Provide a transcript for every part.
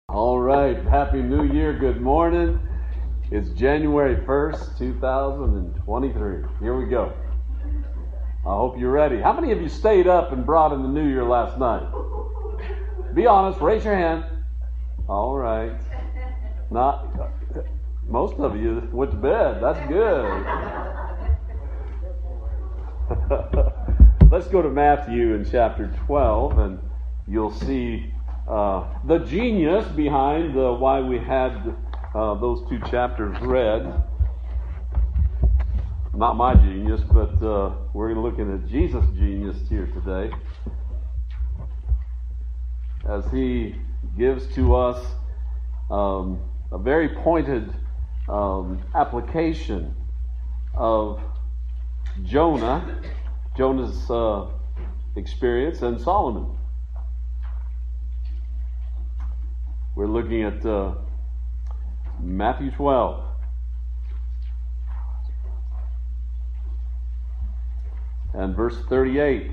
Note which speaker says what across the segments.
Speaker 1: All right, Happy New Year, good morning. It's January 1st, 2023. Here we go. I hope you're ready. How many of you stayed up and brought in the New Year last night? Be honest, raise your hand. All right. Most of you went to bed. That's good. Let's go to Matthew in chapter 12, and you'll see the genius behind why we had those two chapters read. Not my genius, but we're looking at Jesus' genius here today as he gives to us a very pointed application of Jonah's experience, and Solomon. We're looking at Matthew 12. And verse 38.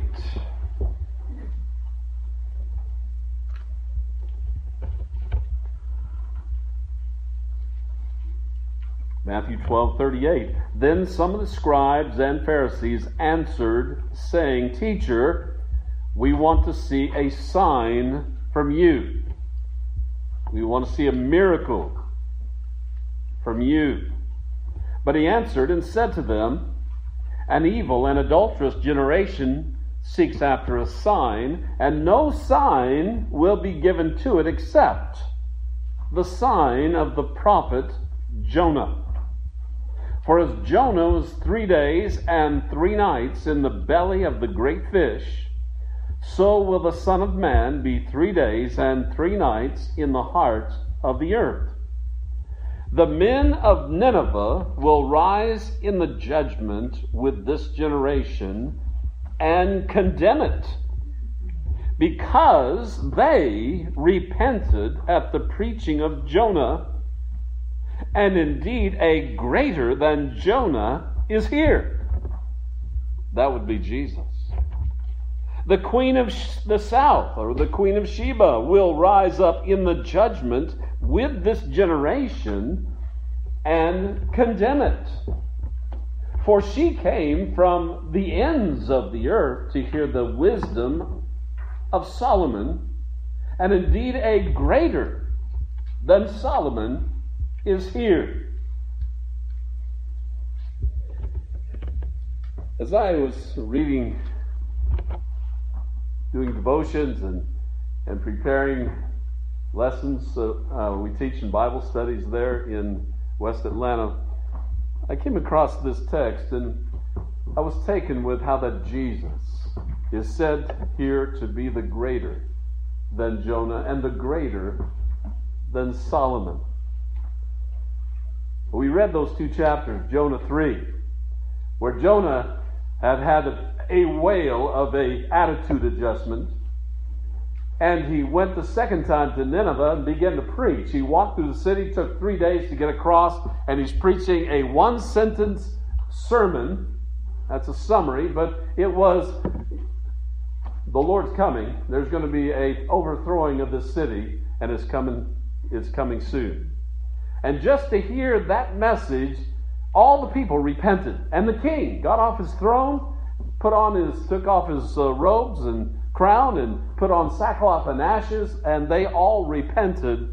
Speaker 1: Matthew 12:38. Then some of the scribes and Pharisees answered, saying, "Teacher, we want to see a sign from you. We want to see a miracle from you." But he answered and said to them, "An evil and adulterous generation seeks after a sign, and no sign will be given to it except the sign of the prophet Jonah. For as Jonah was 3 days and 3 nights in the belly of the great fish, so will the Son of Man be 3 days and 3 nights in the heart of the earth. The men of Nineveh will rise in the judgment with this generation and condemn it, because they repented at the preaching of Jonah, and indeed a greater than Jonah is here." That would be Jesus. "The queen of the south, or the queen of Sheba, will rise up in the judgment with this generation and condemn it. For she came from the ends of the earth to hear the wisdom of Solomon, and indeed a greater than Solomon is here." As I was reading, doing devotions and preparing lessons we teach in Bible studies there in West Atlanta, I came across this text, and I was taken with how that Jesus is said here to be the greater than Jonah and the greater than Solomon. We read those 2 chapters, Jonah 3, where Jonah had a whale of a attitude adjustment, and he went the second time to Nineveh and began to preach. He walked through the city, took 3 days to get across, and he's preaching a 1-sentence sermon. That's a summary, but it was, the Lord's coming. There's going to be a overthrowing of this city, and it's coming soon. And just to hear that message, all the people repented. And the king got off his throne, took off his robes and crown, and put on sackcloth and ashes, and they all repented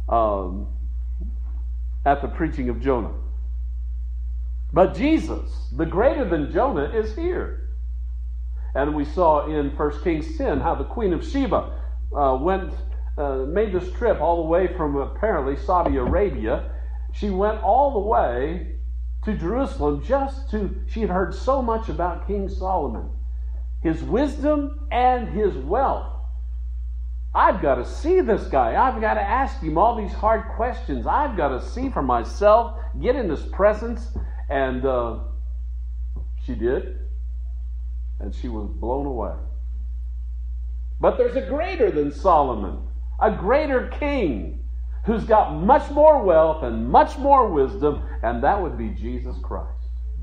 Speaker 1: at the preaching of Jonah. But Jesus, the greater than Jonah, is here. And we saw in 1 Kings 10 how the queen of Sheba made this trip all the way from apparently Saudi Arabia. She went all the way to Jerusalem she had heard so much about King Solomon, his wisdom and his wealth. I've got to see this guy. I've got to ask him all these hard questions. I've got to see for myself, get in his presence. And she did. And she was blown away. But there's a greater than Solomon, a greater king, who's got much more wealth and much more wisdom, and that would be Jesus Christ.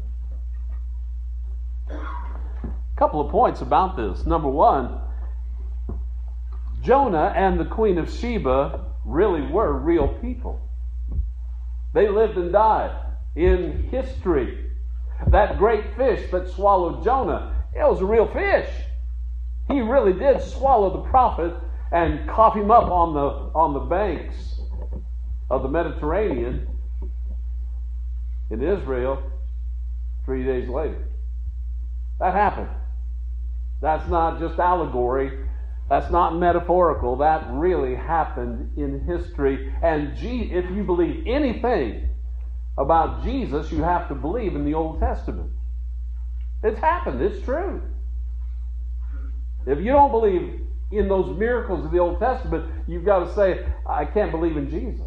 Speaker 1: A couple of points about this. Number one, Jonah and the Queen of Sheba really were real people. They lived and died in history. That great fish that swallowed Jonah, it was a real fish. He really did swallow the prophet and cough him up on the banks of the Mediterranean in Israel 3 days later. That happened. That's not just allegory. That's not metaphorical. That really happened in history. And if you believe anything about Jesus, you have to believe in the Old Testament. It's happened. It's true. If you don't believe in those miracles of the Old Testament, you've got to say, I can't believe in Jesus.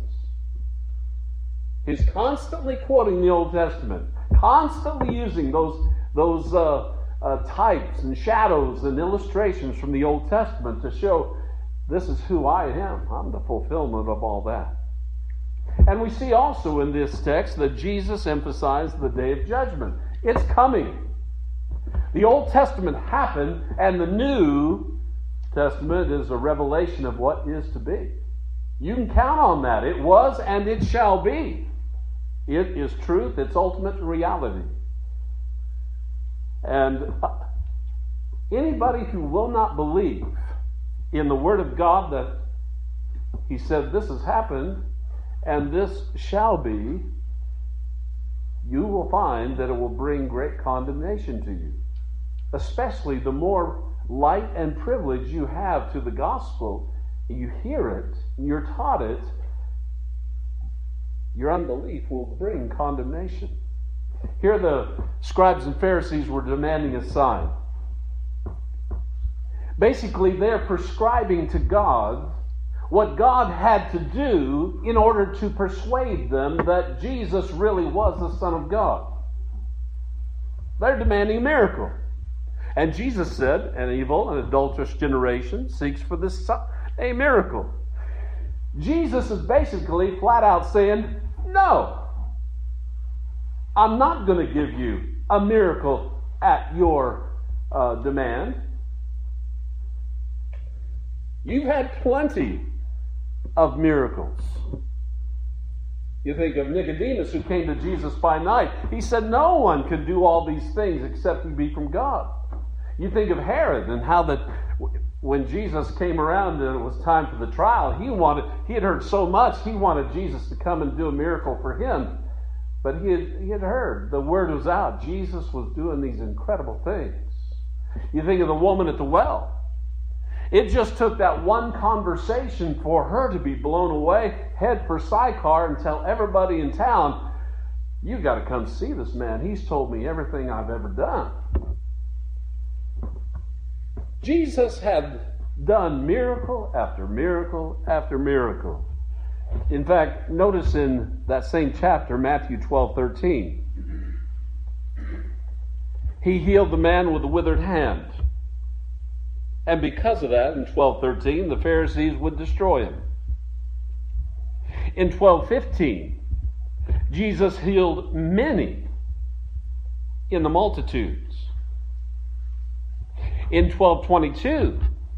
Speaker 1: He's constantly quoting the Old Testament, constantly using those types and shadows and illustrations from the Old Testament to show this is who I am. I'm the fulfillment of all that. And we see also in this text that Jesus emphasized the day of judgment. It's coming. The Old Testament happened, and the New Testament is a revelation of what is to be. You can count on that. It was and it shall be. It is truth. It's ultimate reality. And anybody who will not believe in the Word of God that He said this has happened and this shall be, you will find that it will bring great condemnation to you. Especially the more light and privilege you have to the gospel, you hear it, you're taught it, your unbelief will bring condemnation. Here the scribes and Pharisees were demanding a sign. Basically, they're prescribing to God what God had to do in order to persuade them that Jesus really was the Son of God. They're demanding a miracle. And Jesus said, an evil and adulterous generation seeks for this a miracle. Jesus is basically flat out saying, no, I'm not going to give you a miracle at your demand. You've had plenty of miracles. You think of Nicodemus, who came to Jesus by night. He said no one could do all these things except he be from God. You think of Herod and how that when Jesus came around and it was time for the trial, he had heard so much, he wanted Jesus to come and do a miracle for him. But he had heard, the word was out, Jesus was doing these incredible things. You think of the woman at the well. It just took that one conversation for her to be blown away, head for Sychar, and tell everybody in town, you've got to come see this man. He's told me everything I've ever done. Jesus had done miracle after miracle after miracle. In fact, notice in that same chapter, Matthew 12:13, he healed the man with the withered hand. And because of that, in 12:13, the Pharisees would destroy him. In 12:15, Jesus healed many in the multitudes. In 12:22,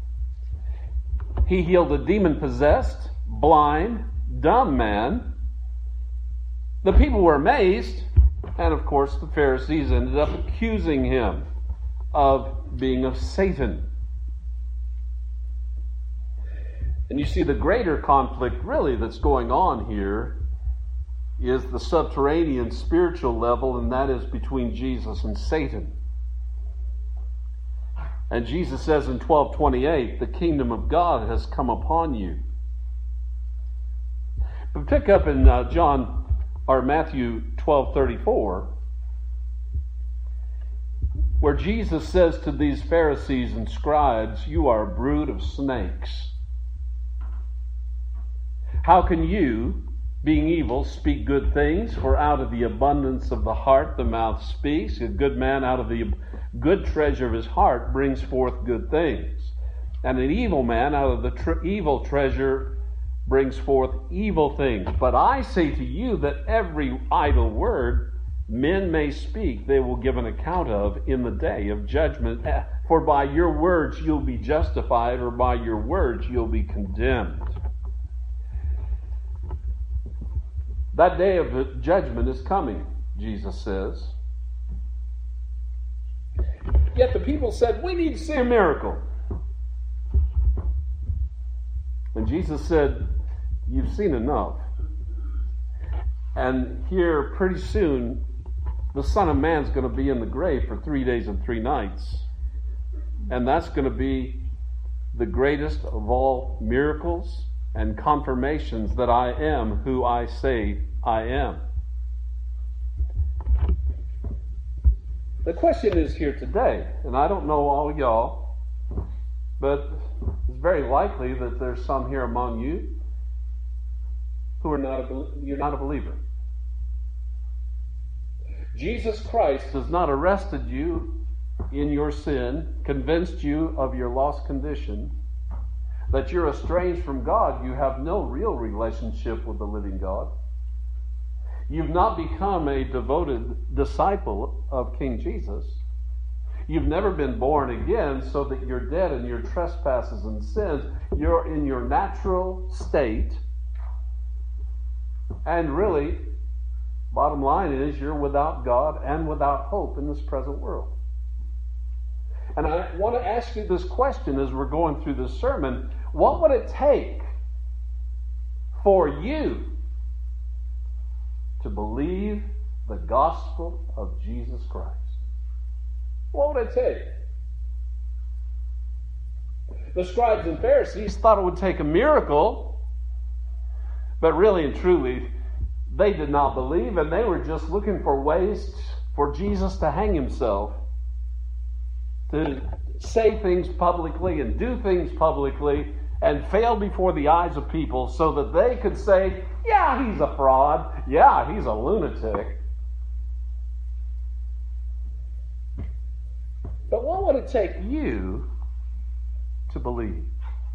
Speaker 1: he healed a demon-possessed, blind, dumb man. The people were amazed, and of course the Pharisees ended up accusing him of being of Satan. And you see the greater conflict really that's going on here is the subterranean spiritual level, and that is between Jesus and Satan. And Jesus says in 12:28, the kingdom of God has come upon you. But pick up in Matthew 12:34, where Jesus says to these Pharisees and scribes, you are a brood of snakes. How can you, being evil, speak good things? For out of the abundance of the heart the mouth speaks. A good man out of the good treasure of his heart brings forth good things. And an evil man out of the evil treasure brings forth evil things. But I say to you that every idle word men may speak, they will give an account of in the day of judgment. For by your words you'll be justified, or by your words you'll be condemned. That day of judgment is coming, Jesus says. Yet the people said, we need to see a miracle. And Jesus said, you've seen enough. And here, pretty soon, the Son of Man's going to be in the grave for 3 days and 3 nights. And that's going to be the greatest of all miracles and confirmations that I am who I say I am. The question is here today, and I don't know all y'all, but it's very likely that there's some here among you who are you're not a believer. Jesus Christ has not arrested you in your sin, convinced you of your lost condition, that you're estranged from God. You have no real relationship with the living God. You've not become a devoted disciple of King Jesus. You've never been born again, so that you're dead in your trespasses and sins. You're in your natural state. And really, bottom line is you're without God and without hope in this present world. And I want to ask you this question as we're going through this sermon. What would it take for you to believe the gospel of Jesus Christ? What would it take? The scribes and Pharisees thought it would take a miracle, but really and truly, they did not believe, and they were just looking for ways for Jesus to hang himself, to say things publicly and do things publicly and fail before the eyes of people so that they could say, yeah, he's a fraud. Yeah, he's a lunatic. But what would it take you to believe?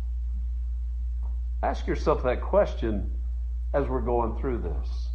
Speaker 1: Ask yourself that question as we're going through this.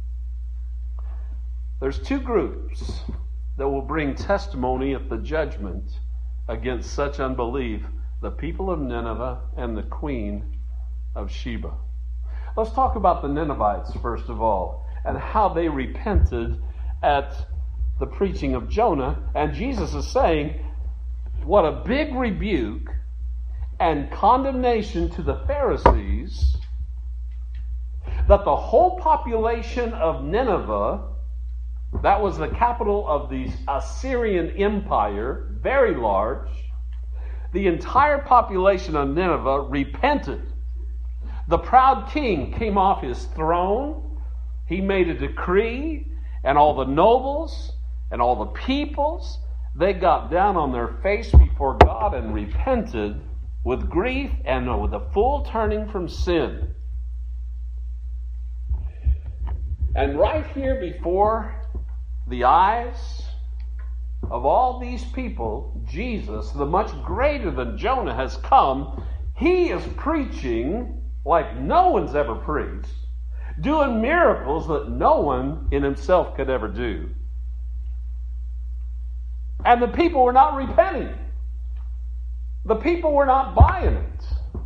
Speaker 1: There's 2 groups that will bring testimony at the judgment against such unbelief: the people of Nineveh and the queen of Sheba. Let's talk about the Ninevites first of all, and how they repented at the preaching of Jonah. And Jesus is saying, what a big rebuke and condemnation to the Pharisees that the whole population of Nineveh, that was the capital of the Assyrian Empire, very large, the entire population of Nineveh repented. The proud king came off his throne. He made a decree, and all the nobles and all the peoples, they got down on their face before God and repented with grief and with a full turning from sin. And right here before the eyes of all these people, Jesus, the much greater than Jonah, has come. He is preaching like no one's ever preached, doing miracles that no one in himself could ever do. And the people were not repenting. The people were not buying it.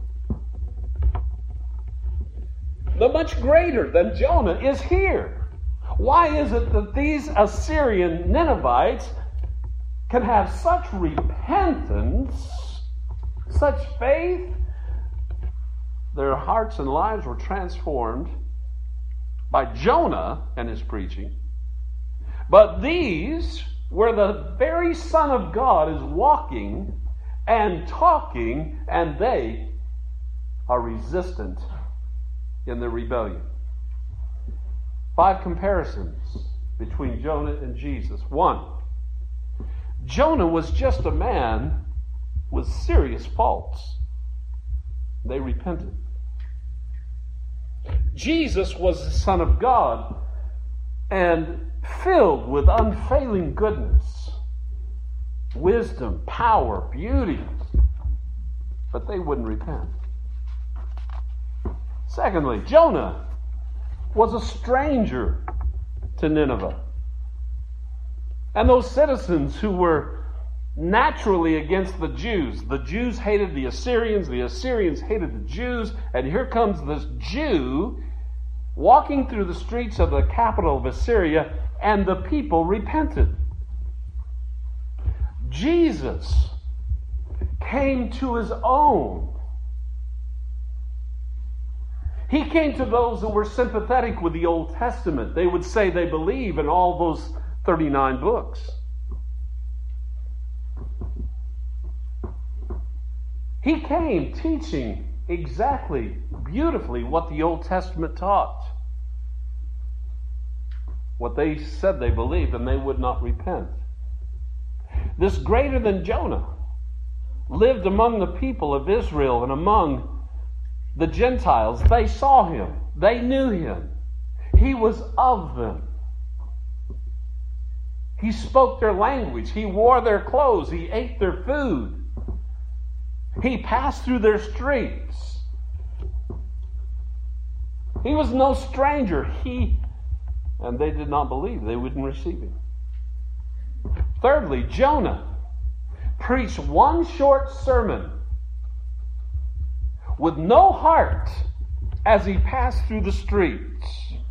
Speaker 1: The much greater than Jonah is here. Why is it that these Assyrian Ninevites can have such repentance, such faith? Their hearts and lives were transformed by Jonah and his preaching. But these, where the very Son of God is walking and talking, and they are resistant in their rebellion. 5 comparisons between Jonah and Jesus. 1, Jonah was just a man with serious faults. They repented. Jesus was the Son of God and filled with unfailing goodness, wisdom, power, beauty. But they wouldn't repent. Secondly, Jonah was a stranger to Nineveh. And those citizens who were naturally against the Jews hated the Assyrians hated the Jews, and here comes this Jew walking through the streets of the capital of Assyria, and the people repented. Jesus came to his own. He came to those who were sympathetic with the Old Testament. They would say they believe in all those 39 books. He came teaching exactly, beautifully, what the Old Testament taught. What they said they believed, and they would not repent. This greater than Jonah lived among the people of Israel and among the Gentiles. They saw him. They knew him. He was of them. He spoke their language. He wore their clothes. He ate their food. He passed through their streets. He was no stranger. And they did not believe. They wouldn't receive him. Thirdly, Jonah preached one short sermon with no heart as he passed through the streets.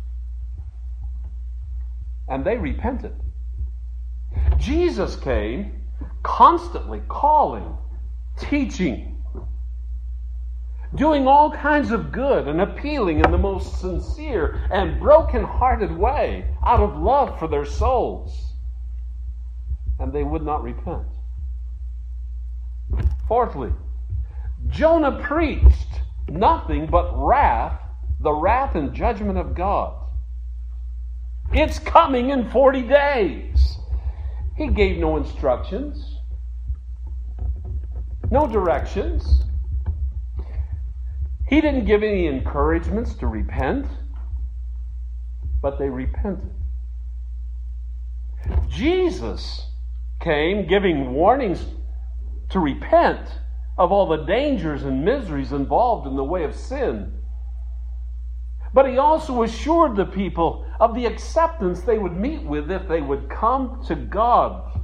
Speaker 1: And they repented. Jesus came constantly calling, teaching, doing all kinds of good and appealing in the most sincere and broken-hearted way out of love for their souls. And they would not repent. Fourthly, Jonah preached nothing but wrath, the wrath and judgment of God. It's coming in 40 days. He gave no instructions, no directions. He didn't give any encouragements to repent, but they repented. Jesus came giving warnings to repent of all the dangers and miseries involved in the way of sin. But he also assured the people of the acceptance they would meet with if they would come to God.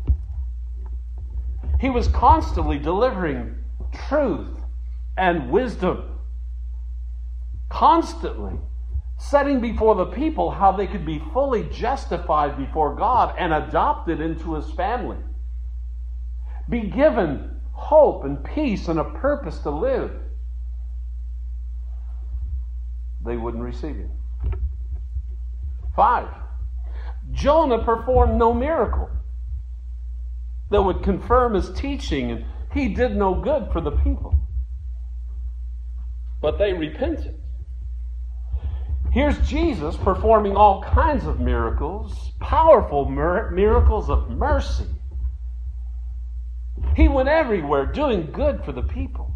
Speaker 1: He was constantly delivering truth and wisdom. Constantly setting before the people how they could be fully justified before God and adopted into his family. Be given hope and peace and a purpose to live. They wouldn't receive him. 5, Jonah performed no miracle that would confirm his teaching, and he did no good for the people. But they repented. Here's Jesus performing all kinds of miracles, powerful miracles of mercy. He went everywhere doing good for the people.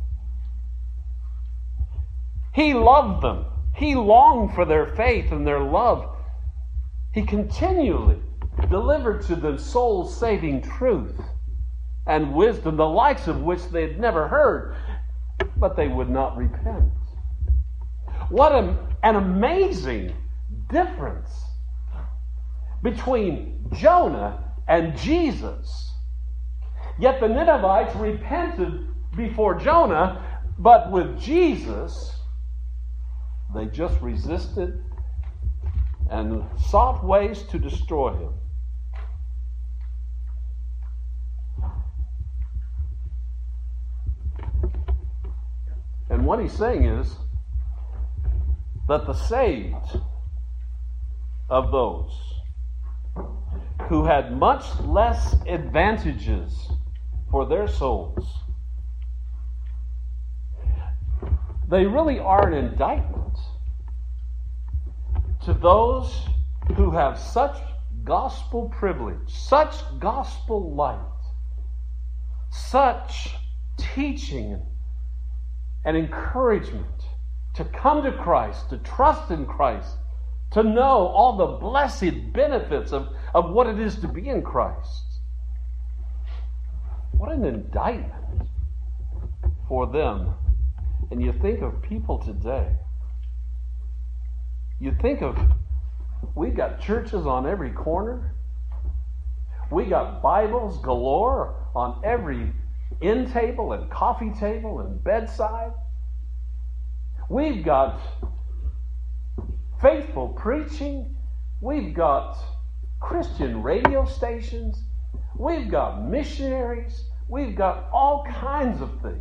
Speaker 1: He loved them. He longed for their faith and their love. He continually delivered to them soul-saving truth and wisdom, the likes of which they had never heard, but they would not repent. What an amazing difference between Jonah and Jesus. Yet the Ninevites repented before Jonah, but with Jesus, they just resisted and sought ways to destroy him. And what he's saying is that the saved of those who had much less advantages for their souls, they really are an indictment to those who have such gospel privilege, such gospel light, such teaching and encouragement to come to Christ, to trust in Christ, to know all the blessed benefits of what it is to be in Christ. What an indictment for them. And you think of people today. You think of, we got churches on every corner. We got Bibles galore on every end table and coffee table and bedside. We've got faithful preaching. We've got Christian radio stations. We've got missionaries. We've got all kinds of things.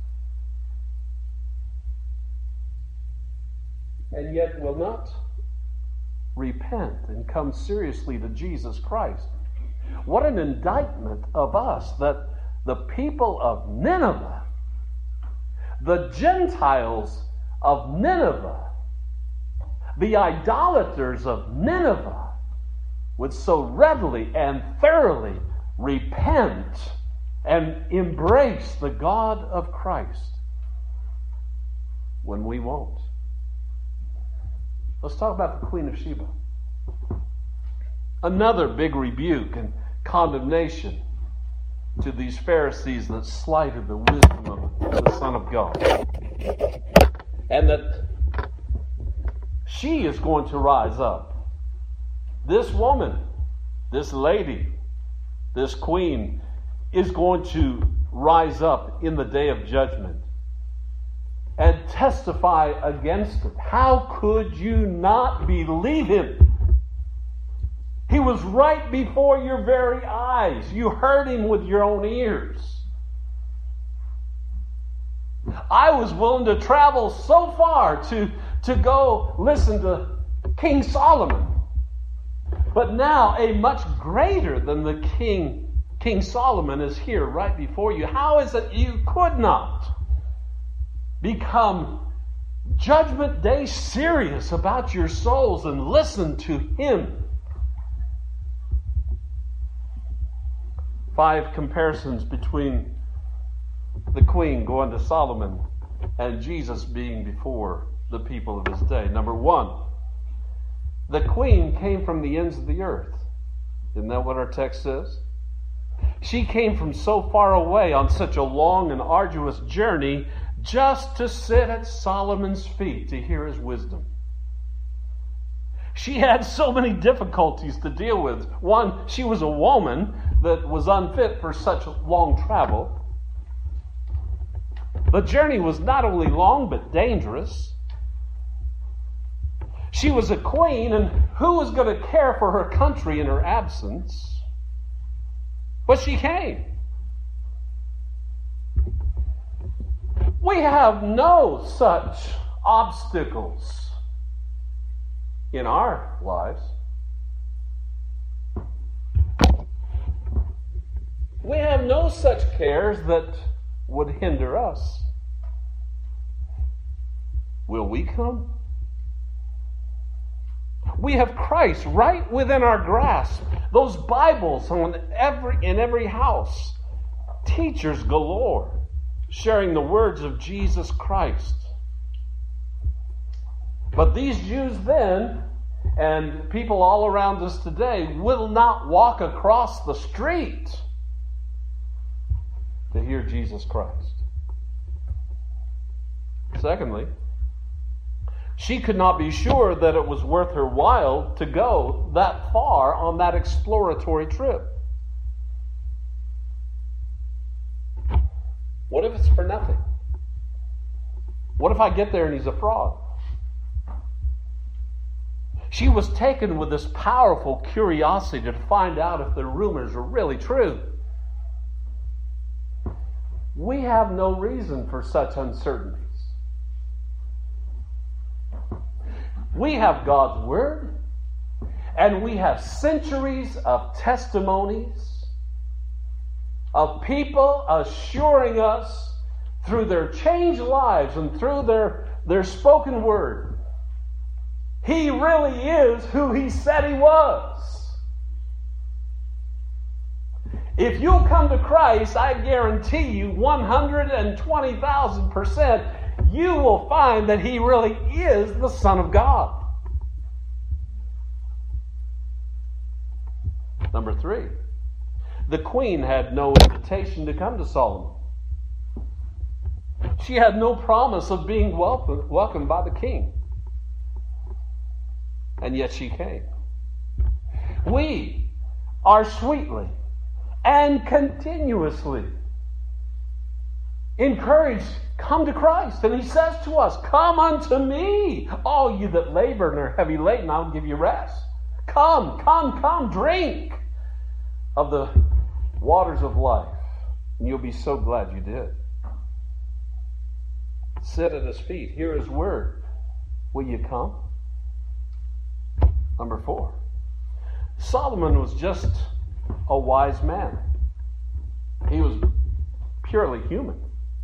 Speaker 1: And yet will not repent and come seriously to Jesus Christ. What an indictment of us that the people of Nineveh, the Gentiles of Nineveh, the idolaters of Nineveh would so readily and thoroughly repent and embrace the God of Christ when we won't. Let's talk about the Queen of Sheba. Another big rebuke and condemnation to these Pharisees that slighted the wisdom of the Son of God. And that she is going to rise up. This woman, this lady, this queen is going to rise up in the day of judgment and testify against it. How could you not believe him? He was right before your very eyes. You heard him with your own ears. I was willing to travel so far to go listen to King Solomon. But now a much greater than the King Solomon is here right before you. How is it you could not become Judgment Day serious about your souls and listen to him? 5 comparisons between the queen going to Solomon and Jesus being before the people of his day. Number 1, the queen came from the ends of the earth. Isn't that what our text says? She came from so far away on such a long and arduous journey just to sit at Solomon's feet to hear his wisdom. She had so many difficulties to deal with. One, she was a woman that was unfit for such long travel. The journey was not only long but dangerous. She was a queen, and who was going to care for her country in her absence? But she came. We have no such obstacles in our lives. We have no such cares that would hinder us. Will we come? We have Christ right within our grasp. Those Bibles in every house. Teachers galore sharing the words of Jesus Christ. But these Jews then, and people all around us today, will not walk across the street to hear Jesus Christ. Secondly, she could not be sure that it was worth her while to go that far on that exploratory trip. What if it's for nothing? What if I get there and he's a fraud? She was taken with this powerful curiosity to find out if the rumors were really true. We have no reason for such uncertainties. We have God's Word, and we have centuries of testimonies of people assuring us through their changed lives and through their spoken word, he really is who he said he was. If you'll come to Christ, I guarantee you 120,000%, you will find that he really is the Son of God. Number 3, the queen had no invitation to come to Solomon. She had no promise of being welcomed by the king. And yet she came. We are sweetly and continuously encouraged, come to Christ. And he says to us, come unto me, all you that labor and are heavy laden, I'll give you rest. Come, drink of the waters of life. And you'll be so glad you did. Sit at his feet, hear his word. Will you come? Number 4. Solomon was just a wise man. He was purely human.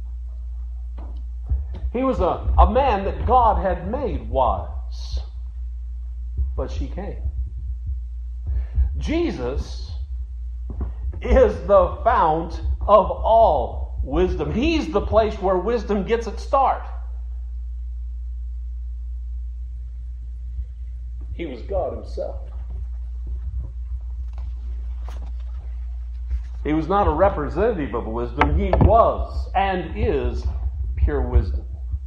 Speaker 1: He was a man that God had made wise. But she came. Jesus is the fount of all wisdom. He's the place where wisdom gets its start. He was God himself. He was not a representative of wisdom. He was and is pure wisdom.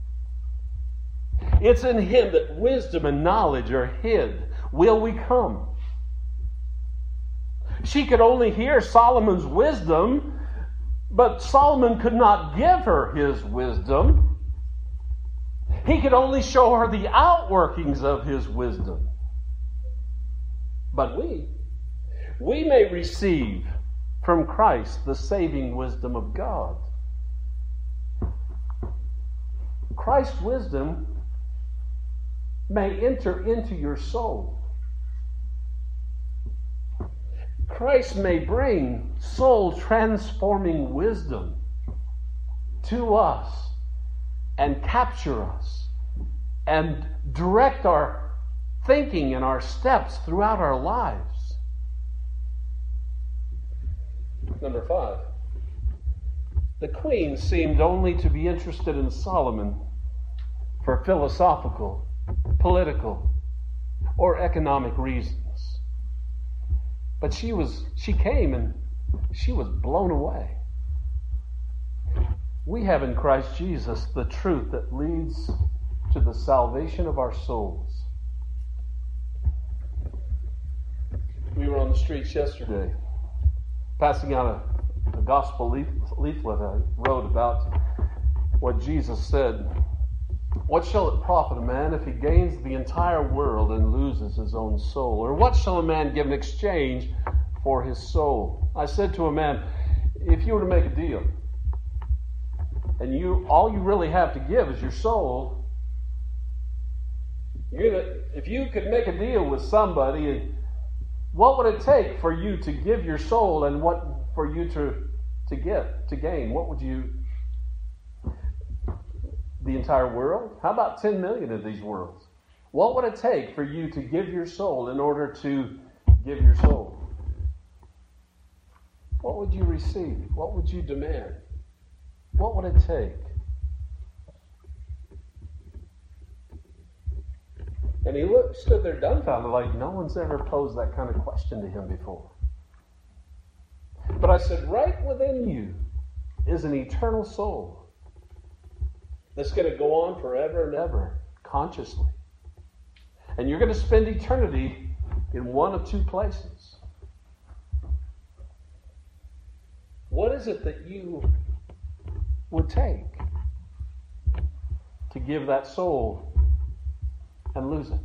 Speaker 1: It's in him that wisdom and knowledge are hid. Will we come? She could only hear Solomon's wisdom, but Solomon could not give her his wisdom. He could only show her the outworkings of his wisdom. But we may receive from Christ the saving wisdom of God. Christ's wisdom may enter into your soul. Christ may bring soul-transforming wisdom to us and capture us and direct our thinking and our steps throughout our lives. Number 5. The queen seemed only to be interested in Solomon for philosophical, political, or economic reasons. But she came and she was blown away. We have in Christ Jesus the truth that leads to the salvation of our souls. We were on the streets yesterday, passing out a gospel leaflet I wrote about what Jesus said. What shall it profit a man if he gains the entire world and loses his own soul? Or what shall a man give in exchange for his soul? I said to a man, if you were to make a deal, and all you really have to give is your soul, if you could make a deal with somebody, what would it take for you to give your soul, and what for you to gain? What would you? The entire world? How about 10 million of these worlds? What would it take for you to give your soul in order to give your soul? What would you receive? What would you demand? What would it take? And he stood there dumbfounded, like no one's ever posed that kind of question to him before. But I said, right within you is an eternal soul that's going to go on forever and ever, consciously. And you're going to spend eternity in one of 2 places. What is it that you would take to give that soul and lose it?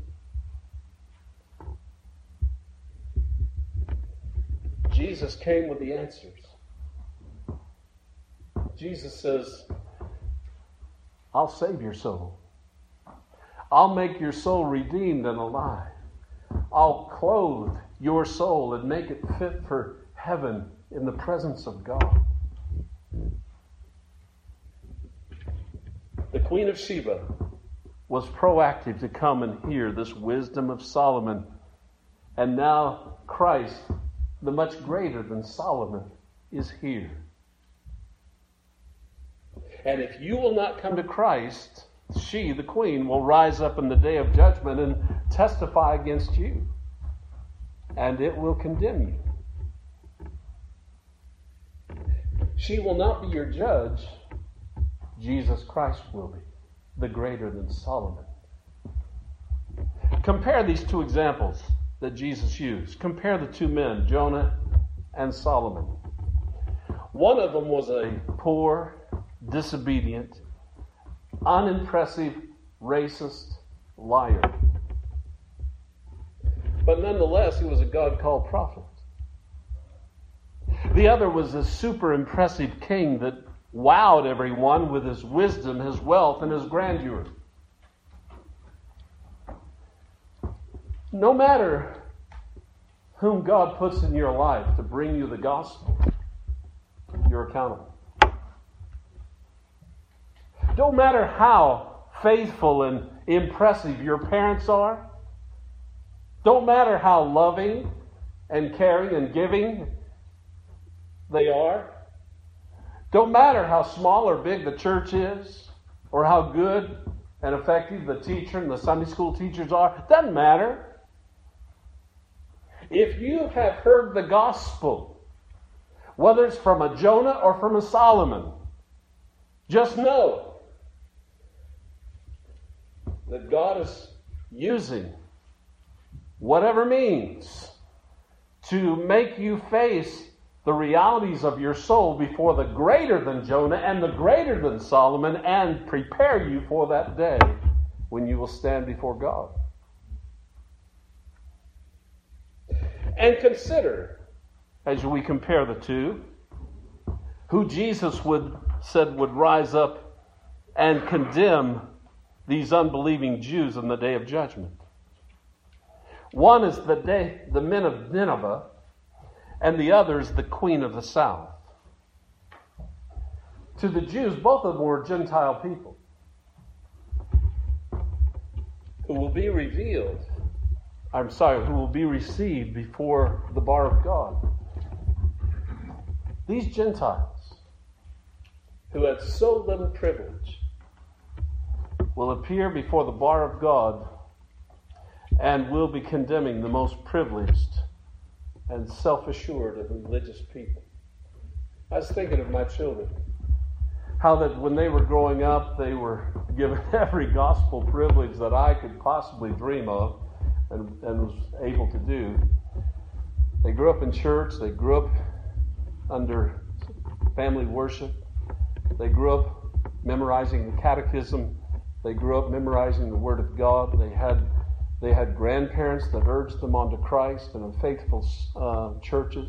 Speaker 1: Jesus came with the answers. Jesus says, I'll save your soul. I'll make your soul redeemed and alive. I'll clothe your soul and make it fit for heaven in the presence of God. The Queen of Sheba was proactive to come and hear this wisdom of Solomon. And now Christ, the much greater than Solomon, is here. And if you will not come to Christ, she, the queen, will rise up in the day of judgment and testify against you. And it will condemn you. She will not be your judge. Jesus Christ will be, the greater than Solomon. Compare these 2 examples that Jesus used. Compare the 2 men, Jonah and Solomon. One of them was a poor, disobedient, unimpressive, racist liar. But nonetheless, he was a God-called prophet. The other was a super impressive king that wowed everyone with his wisdom, his wealth, and his grandeur. No matter whom God puts in your life to bring you the gospel, you're accountable. Don't matter how faithful and impressive your parents are. Don't matter how loving and caring and giving they are. Don't matter how small or big the church is, or how good and effective the teacher and the Sunday school teachers are. Doesn't matter. If you have heard the gospel, whether it's from a Jonah or from a Solomon, just know that God is using whatever means to make you face the realities of your soul before the greater than Jonah and the greater than Solomon, and prepare you for that day when you will stand before God. And consider, as we compare the two, who Jesus said would rise up and condemn these unbelieving Jews in the day of judgment. One is the men of Nineveh, and the other is the queen of the south. To the Jews, both of them were Gentile people who will be received before the bar of God. These Gentiles, who had so little privilege, will appear before the bar of God and will be condemning the most privileged and self-assured of religious people. I was thinking of my children, how that when they were growing up, they were given every gospel privilege that I could possibly dream of and was able to do. They grew up in church. They grew up under family worship. They grew up memorizing the catechism. They grew up memorizing the Word of God. They had grandparents that urged them onto Christ and in faithful churches.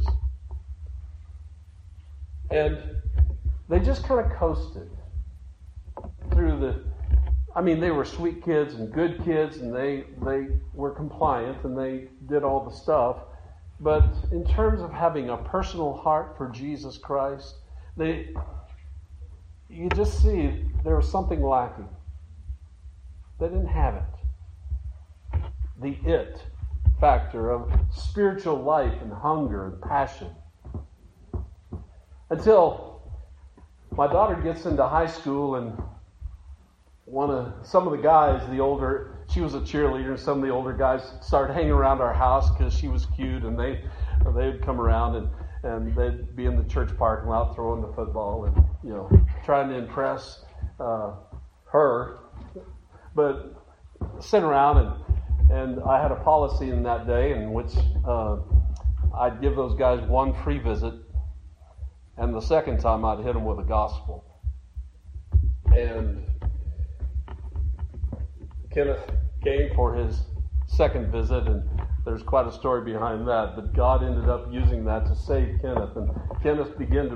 Speaker 1: And they just kind of coasted through they were sweet kids and good kids, and they were compliant and they did all the stuff. But in terms of having a personal heart for Jesus Christ, you just see there was something lacking. They didn't have it. The it factor of spiritual life and hunger and passion. Until my daughter gets into high school, and some of the guys, she was a cheerleader, and some of the older guys started hanging around our house because she was cute, and they'd come around and they'd be in the church parking lot throwing the football and trying to impress her. But sit around and I had a policy in that day in which I'd give those guys one free visit, and the second time I'd hit them with the gospel. And Kenneth came for his second visit, and there's quite a story behind that, but God ended up using that to save Kenneth. And Kenneth began to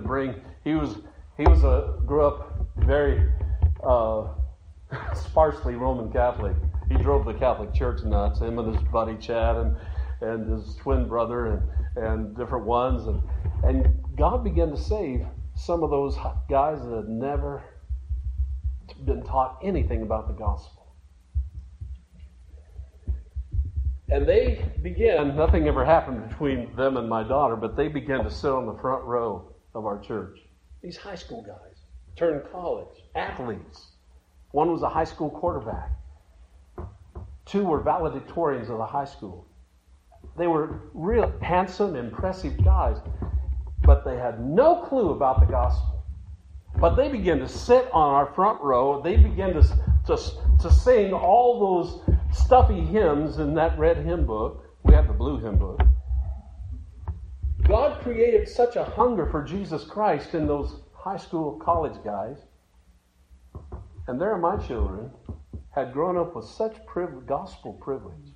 Speaker 1: grew up very sparsely Roman Catholic. He drove the Catholic Church nuts, him and his buddy Chad and his twin brother and different ones. And God began to save some of those guys that had never been taught anything about the gospel. And nothing ever happened between them and my daughter, but they began to sit on the front row of our church. These high school guys turned college, athletes. One was a high school quarterback. Two were valedictorians of the high school. They were real handsome, impressive guys, but they had no clue about the gospel. But they began to sit on our front row. They began to sing all those stuffy hymns in that red hymn book. We have the blue hymn book. God created such a hunger for Jesus Christ in those high school, college guys
Speaker 2: And there my children had grown up with such gospel privilege.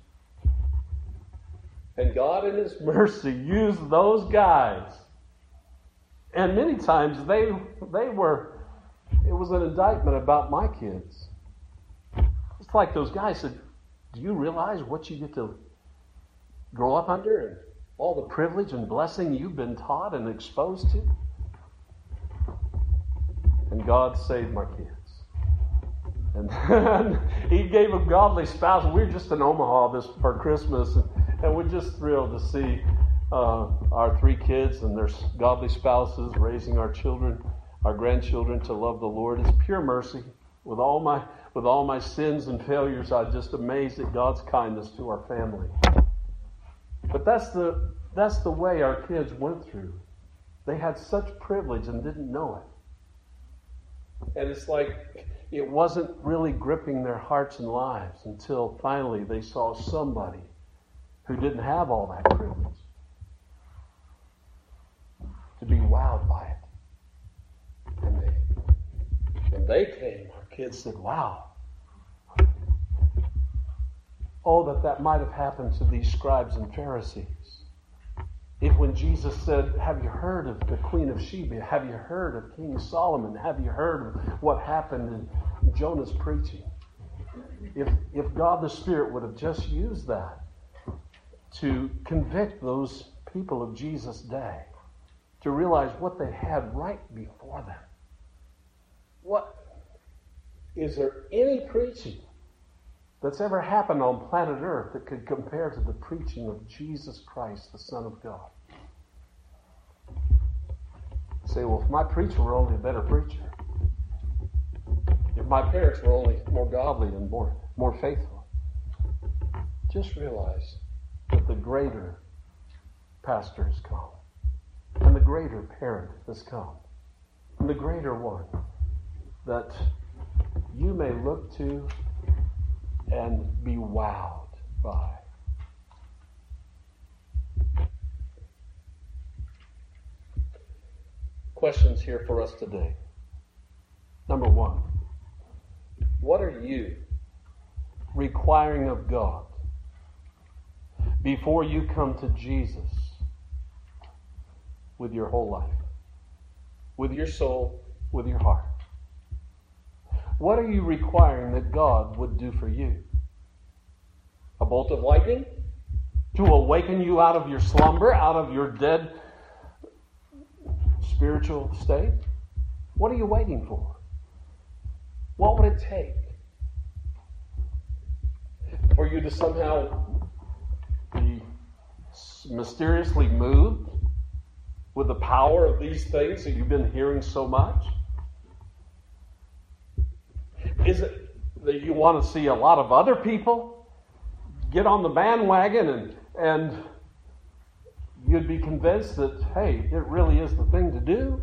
Speaker 2: And God in His mercy used those guys. And many times it was an indictment about my kids. It's like those guys said, do you realize what you get to grow up under and all the privilege and blessing you've been taught and exposed to? And God saved my kids. And He gave a godly spouse. We were just in Omaha for Christmas, and we're just thrilled to see our 3 kids and their godly spouses raising our children, our grandchildren to love the Lord. It's pure mercy. With all my sins and failures, I'm just amazed at God's kindness to our family. But that's the way our kids went through. They had such privilege and didn't know it. And it's like it wasn't really gripping their hearts and lives until finally they saw somebody who didn't have all that privilege to be wowed by it. And when they came, our kids said, wow. Oh, that might have happened to these scribes and Pharisees. If when Jesus said, have you heard of the Queen of Sheba? Have you heard of King Solomon? Have you heard of what happened in Jonah's preaching? If God the Spirit would have just used that to convict those people of Jesus' day, to realize what they had right before them. What is there any preaching that's ever happened on planet Earth that could compare to the preaching of Jesus Christ, the Son of God? You say, well, if my preacher were only a better preacher, if my parents were only more godly and more faithful, just realize that the greater pastor has come, and the greater parent has come, and the greater one that you may look to and be wowed by. Questions here for us today. Number 1, what are you requiring of God before you come to Jesus with your whole life, with your soul, with your heart? What are you requiring that God would do for you? A bolt of lightning to awaken you out of your slumber, out of your dead spiritual state? What are you waiting for? What would it take for you to somehow be mysteriously moved with the power of these things that you've been hearing so much? Is it that you want to see a lot of other people get on the bandwagon and you'd be convinced that, hey, it really is the thing to do?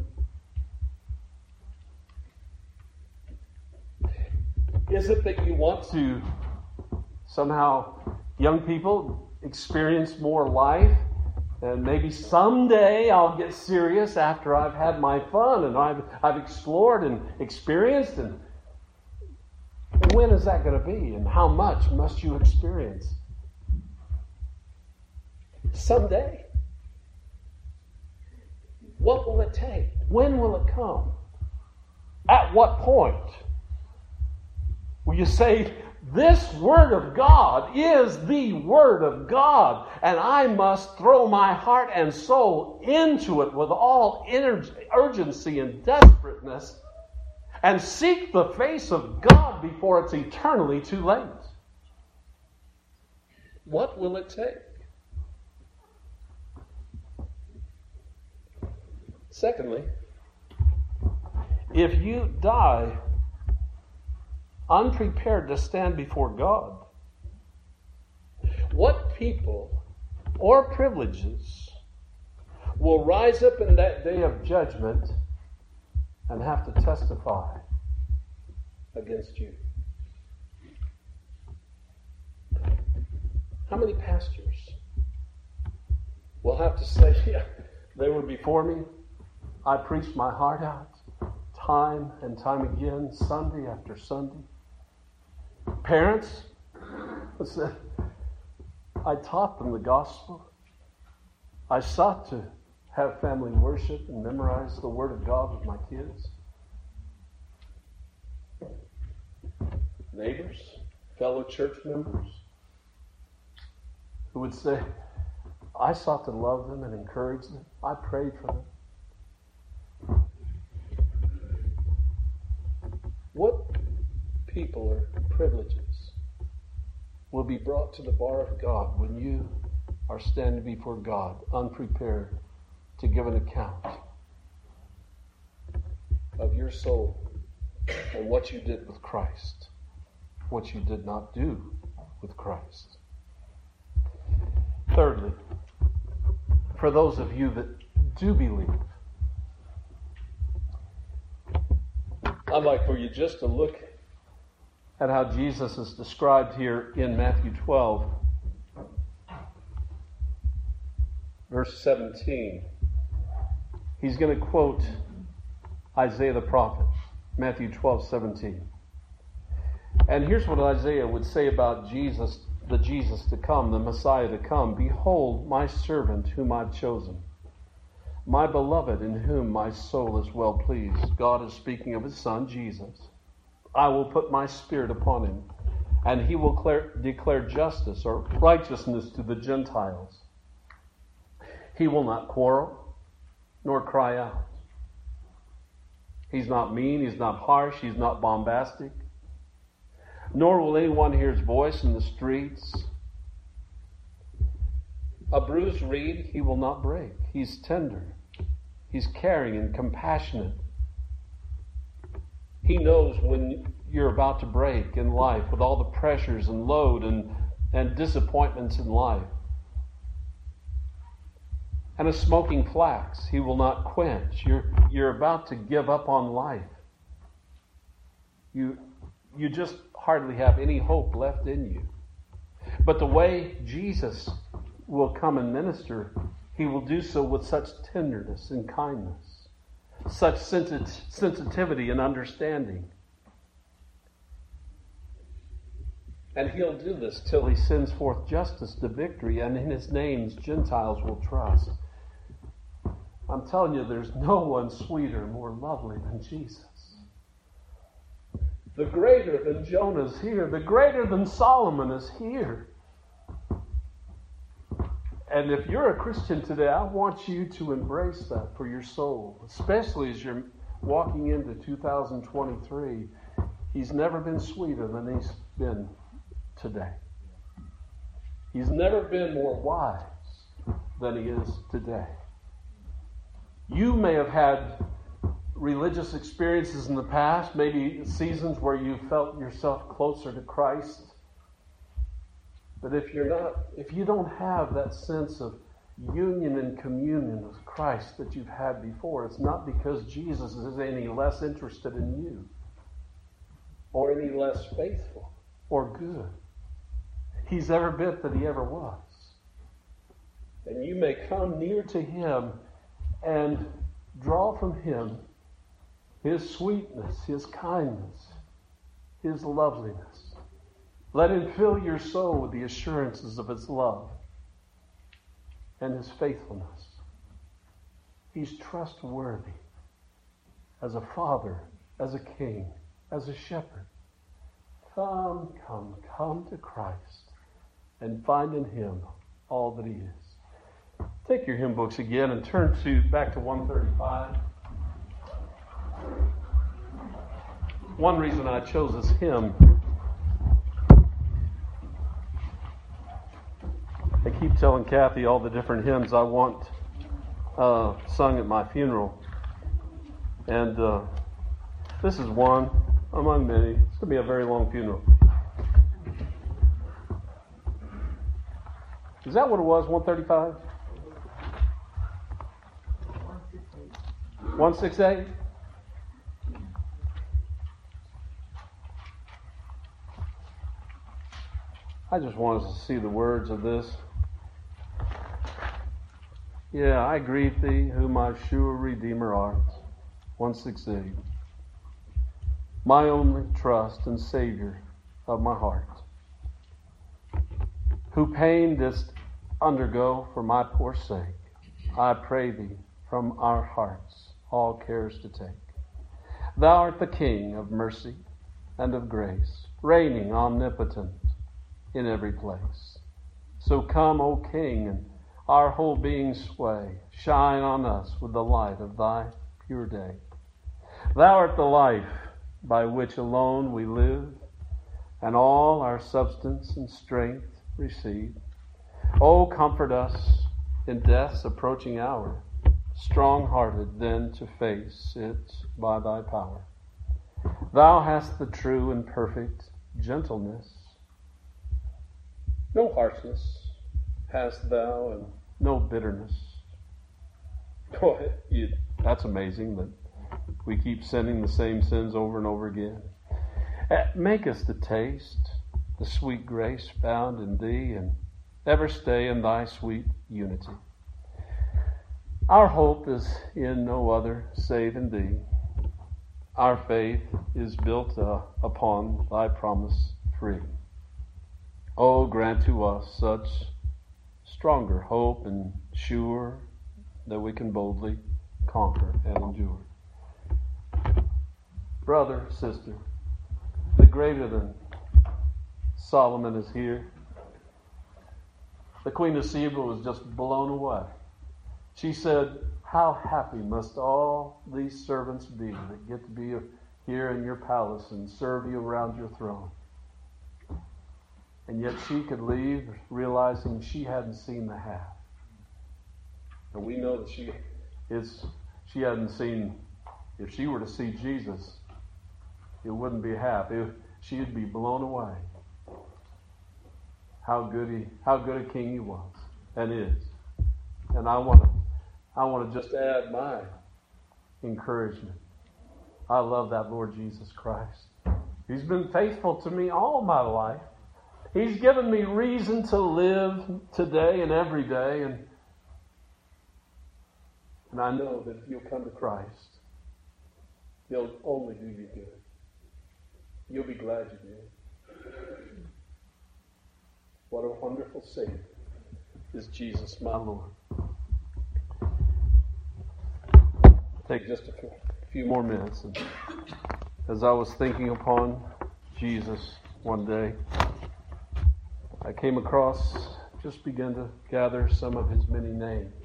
Speaker 2: Is it that you want to somehow, young people, experience more life, and maybe someday I'll get serious after I've had my fun and I've explored and experienced? And when is that going to be? And how much must you experience? Someday. What will it take? When will it come? At what point? Will you say, this Word of God is the Word of God, and I must throw my heart and soul into it with all urgency and desperateness and seek the face of God before it's eternally too late? What will it take? Secondly, if you die unprepared to stand before God, what people or privileges will rise up in that day of judgment and have to testify against you? How many pastors will have to say, yeah, they were before me, I preached my heart out, time and time again, Sunday after Sunday. Parents, listen, I taught them the gospel. I sought to have family worship and memorize the Word of God with my kids. Neighbors, fellow church members, who would say, I sought to love them and encourage them. I prayed for them. What people or privileges will be brought to the bar of God when you are standing before God unprepared to give an account of your soul and what you did with Christ, what you did not do with Christ. Thirdly, for those of you that do believe, I'd like for you just to look at how Jesus is described here in Matthew 12, verse 17. He's going to quote Isaiah the prophet, Matthew 12:17. And here's what Isaiah would say about Jesus, the Jesus to come, the Messiah to come. Behold, my servant whom I've chosen, my beloved in whom my soul is well pleased. God is speaking of his Son, Jesus. I will put my Spirit upon him, and he will declare justice or righteousness to the Gentiles. He will not quarrel, nor cry out. He's not mean, he's not harsh, he's not bombastic. Nor will anyone hear his voice in the streets. A bruised reed he will not break. He's tender. He's caring and compassionate. He knows when you're about to break in life with all the pressures and load and disappointments in life. And a smoking flax he will not quench. You're about to give up on life. You just hardly have any hope left in you. But the way Jesus will come and minister, he will do so with such tenderness and kindness, such sensitivity and understanding. And he'll do this till he sends forth justice to victory, and in his names Gentiles will trust. I'm telling you, there's no one sweeter, more lovely than Jesus. The greater than Jonah is here. The greater than Solomon is here. And if you're a Christian today, I want you to embrace that for your soul, especially as you're walking into 2023. He's never been sweeter than he's been today. He's never been more wise than he is today. You may have had religious experiences in the past, maybe seasons where you felt yourself closer to Christ. But if you don't have that sense of union and communion with Christ that you've had before, it's not because Jesus is any less interested in you or any less faithful or good. He's every bit that he ever was. And you may come near to him and draw from him his sweetness, his kindness, his loveliness. Let him fill your soul with the assurances of his love and his faithfulness. He's trustworthy as a father, as a king, as a shepherd. Come to Christ and find in him all that he is. Take your hymn books again and turn back to 135. One reason I chose this hymn, I keep telling Kathy all the different hymns I want sung at my funeral. And this is one among many. It's going to be a very long funeral. Is that what it was, 135? 168? I just wanted to see the words of this. Yeah, I greet thee, who my sure Redeemer art. 168. my only trust and Savior of my heart, who pain didst undergo for my poor sake, I pray thee from our hearts all cares to take. Thou art the King of mercy and of grace, reigning omnipotent in every place. So come, O King, and our whole being sway, shine on us with the light of thy pure day. Thou art the life by which alone we live, and all our substance and strength receive. O comfort us in death's approaching hour, strong-hearted then to face it by thy power. Thou hast the true and perfect gentleness. No harshness hast thou, and no bitterness. Boy, that's amazing that we keep sinning the same sins over and over again. Make us to taste the sweet grace found in thee, and ever stay in thy sweet unity. Our hope is in no other save in thee. Our faith is built upon thy promise free. Oh, grant to us such stronger hope and sure that we can boldly conquer and endure. Brother, sister, the greater than Solomon is here. The Queen of Sheba was just blown away. She said, how happy must all these servants be that get to be here in your palace and serve you around your throne. And yet she could leave realizing she hadn't seen the half. And we know that she hadn't seen, if she were to see Jesus, it wouldn't be half. She'd be blown away. How good a king he was and is. And I want to just add my encouragement. I love that Lord Jesus Christ. He's been faithful to me all my life. He's given me reason to live today and every day. And I know that if you'll come to Christ, He'll only do you good. You'll be glad you did. What a wonderful Savior is Jesus, my Lord. Take just a few more minutes. And as I was thinking upon Jesus one day, I came across, just began to gather some of his many names.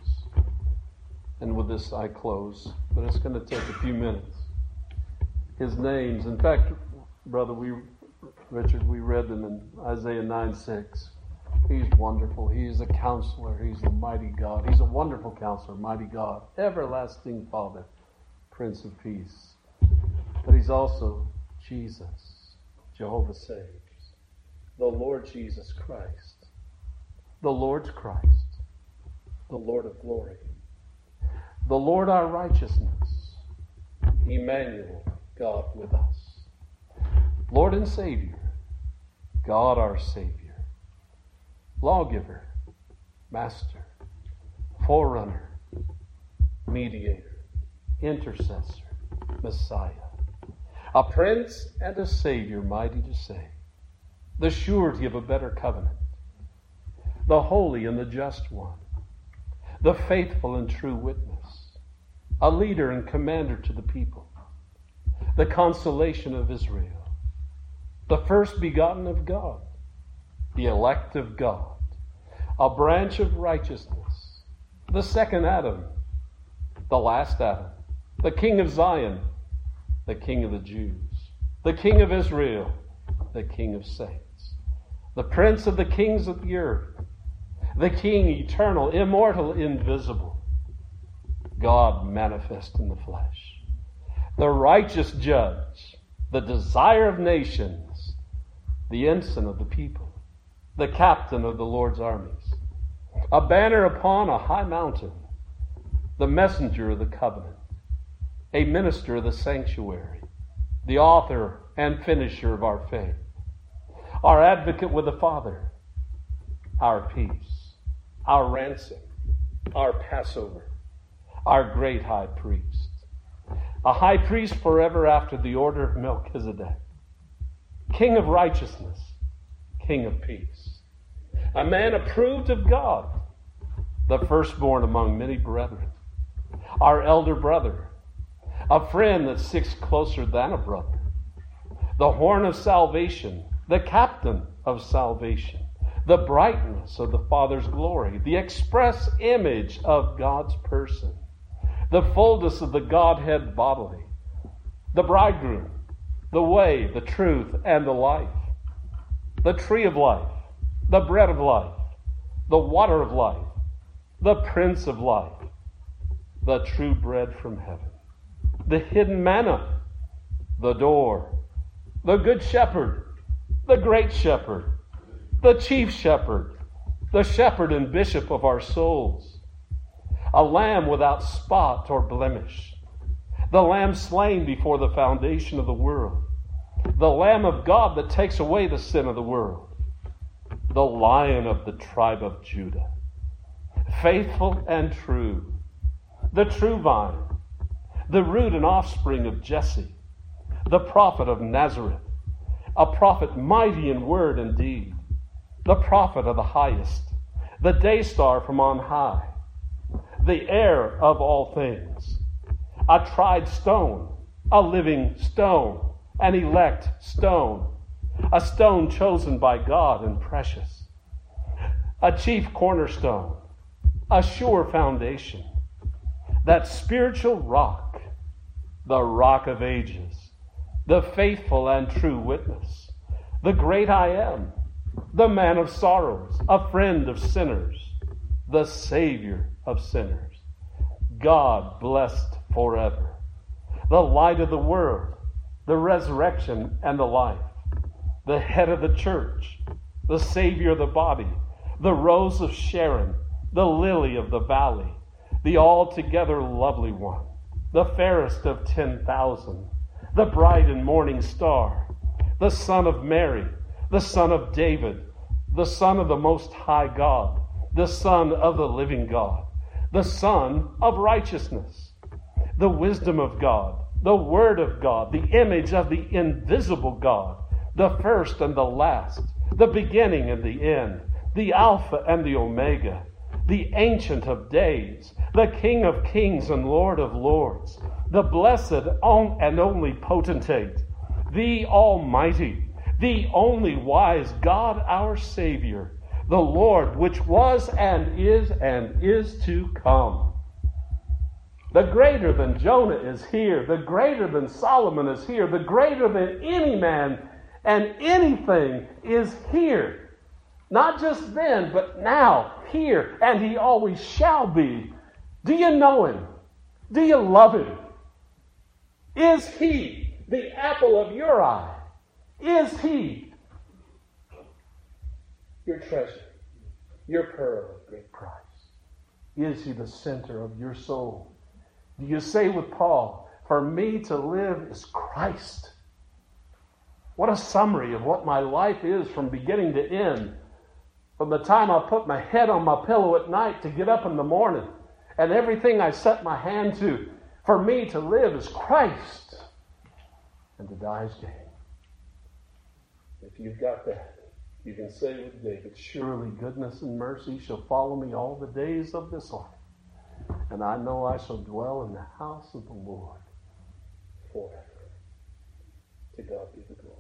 Speaker 2: And with this I close, but it's going to take a few minutes. His names, in fact, brother, Richard, we read them in Isaiah 9:6. He's wonderful. He is a counselor. He's the mighty God. He's a wonderful counselor, mighty God, everlasting Father, Prince of Peace. But he's also Jesus, Jehovah saves, the Lord Jesus Christ, the Lord's Christ, the Lord of glory, the Lord our righteousness, Emmanuel, God with us, Lord and Savior, God our Savior, Lawgiver, Master, Forerunner, Mediator, Intercessor, Messiah, a Prince and a Savior mighty to save, the surety of a better covenant, the holy and the just one, the faithful and true witness, a leader and commander to the people, the consolation of Israel, the first begotten of God, the elect of God, a branch of righteousness, the second Adam, the last Adam, the King of Zion, the King of the Jews, the King of Israel, the King of saints, the Prince of the kings of the earth, the King eternal, immortal, invisible, God manifest in the flesh, the righteous judge, the desire of nations, the ensign of the people, the captain of the Lord's armies, a banner upon a high mountain, the messenger of the covenant, a minister of the sanctuary, the author and finisher of our faith, our advocate with the Father, our peace, our ransom, our Passover, our great high priest, a high priest forever after the order of Melchizedek, King of righteousness, King of peace, a man approved of God, the firstborn among many brethren, our elder brother, a friend that sticks closer than a brother, the horn of salvation, the captain of salvation, the brightness of the Father's glory, the express image of God's person, the fullness of the Godhead bodily, the bridegroom, the way, the truth, and the life, the tree of life, the bread of life, the water of life, the Prince of life, the true bread from heaven, the hidden manna, the door, the good shepherd, the great shepherd, the chief shepherd, the shepherd and bishop of our souls, a lamb without spot or blemish, the lamb slain before the foundation of the world, the Lamb of God that takes away the sin of the world, the Lion of the tribe of Judah, faithful and true, the true vine, the root and offspring of Jesse, the prophet of Nazareth, a prophet mighty in word and deed, the prophet of the highest, the day star from on high, the heir of all things, a tried stone, a living stone, an elect stone, a stone chosen by God and precious, a chief cornerstone, a sure foundation, that spiritual rock, the rock of ages, the faithful and true witness, the great I am, the man of sorrows, a friend of sinners, the Savior of sinners, God blessed forever, the light of the world, the resurrection and the life, the head of the church, the Savior of the body, the rose of Sharon, the lily of the valley, the altogether lovely one, the fairest of 10,000, the bright and morning star, the Son of Mary, the Son of David, the Son of the Most High God, the Son of the living God, the Son of righteousness, the wisdom of God, the Word of God, the image of the invisible God, the first and the last, the beginning and the end, the Alpha and the Omega, the Ancient of Days, the King of Kings and Lord of Lords, the blessed and only potentate, the Almighty, the only wise God our Savior, the Lord which was and is to come. The greater than Jonah is here. The greater than Solomon is here. The greater than any man and anything is here. Not just then, but now, here, and he always shall be. Do you know him? Do you love him? Is he the apple of your eye? Is he your treasure, your pearl of great price? Is he the center of your soul? Do you say with Paul, for me to live is Christ? What a summary of what my life is from beginning to end. From the time I put my head on my pillow at night to get up in the morning, and everything I set my hand to, for me to live is Christ, and to die is gain. If you've got that, you can say with David, surely goodness and mercy shall follow me all the days of this life, and I know I shall dwell in the house of the Lord forever. To God be the glory.